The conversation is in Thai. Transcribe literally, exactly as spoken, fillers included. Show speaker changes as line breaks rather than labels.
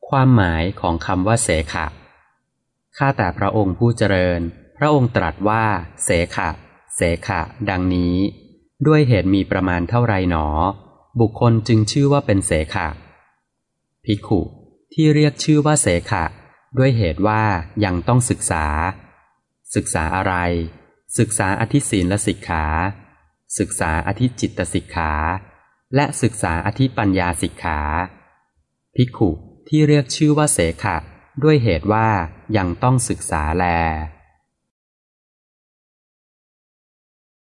ความหมายของคำว่าเสขะข้าแต่พระองค์ผู้เจริญพระองค์ตรัสว่าเสขะเสขะดังนี้ด้วยเหตุมีประมาณเท่าไรหนอบุคคลจึงชื่อว่าเป็นเสขะภิกขุที่เรียกชื่อว่าเสขะด้วยเหตุว่ายังต้องศึกษาศึกษาอะไรศึกษาอธิศีลสิกขาศึกษาอธิจิตตสิกขาและศึกษาอธิปัญญาสิกขาภิกขุที่เรียกชื่อว่าเสขะด้วยเหตุว่ายังต้องศึกษาแล